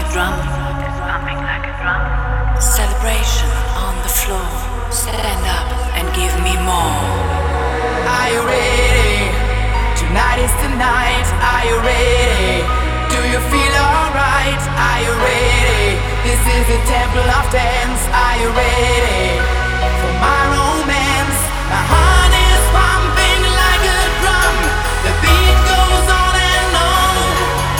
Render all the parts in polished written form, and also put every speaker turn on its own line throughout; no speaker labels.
drum. Celebration on the floor. Stand up and give me more.
Are you ready? Tonight is the night. Are you ready? Do you feel alright? Are you ready? This is the temple of dance. Are you ready for my romance? My heart is pumping like a drum. The beat goes on and on.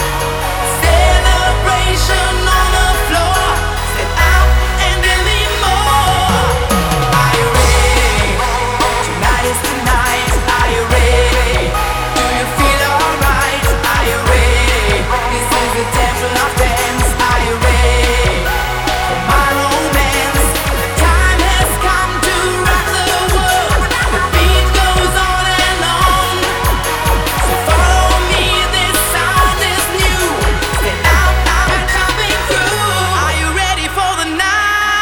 Celebration on the floor. Stand up and give me more. Are you ready? Tonight is the night. Are you ready? Do you feel alright? Are you ready? This is the temple of dance. Are you ready for my romance? Time has come to rock the world. The beat goes on and on. So follow me, this sound is new. Stand out, I'm coming through. Are you ready for the night?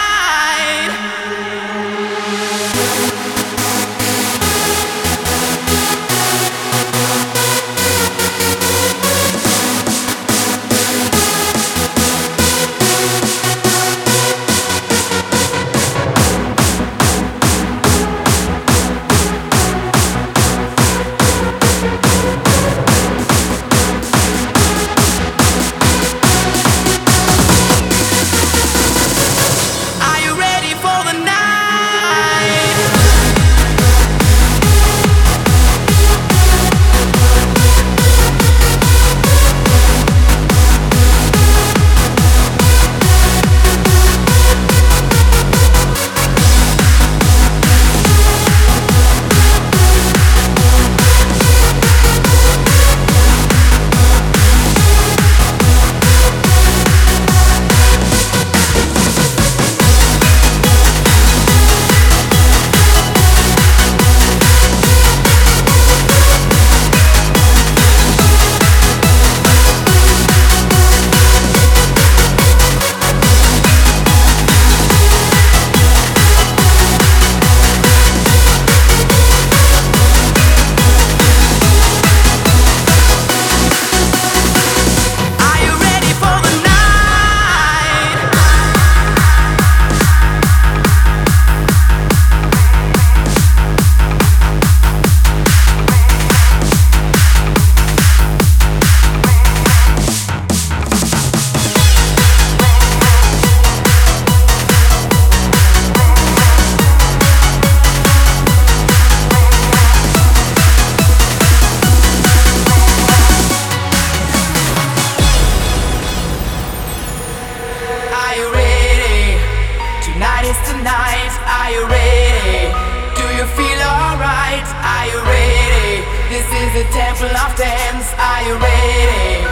Are you ready for the night? Are you ready for the night? Are you ready? Tonight is the night. Are you ready? Do you feel alright? Are you ready? This is the temple of dance. Are you ready